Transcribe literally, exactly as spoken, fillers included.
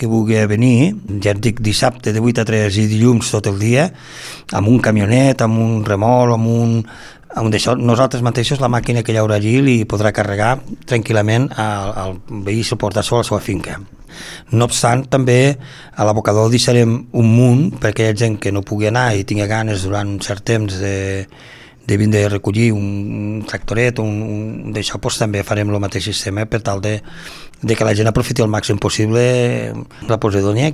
que vulgui venir, ja et dic dissabte de vuit a tres i dilluns tot el dia, amb un camionet, amb un remol, amb un... Amb això, nosaltres mateixos la màquina que hi haurà allí li podrà carregar tranquil·lament al, al veí i portar sol a la seva finca. No obstant, també a l'abocador deixarem un munt perquè hi ha gent que no pugui anar i tingui ganes durant un cert temps de, de vindre a recollir un tractoret, un, un d'això, doncs també farem el mateix sistema per tal de, de que la gent aprofiti al màxim possible la Posidonia,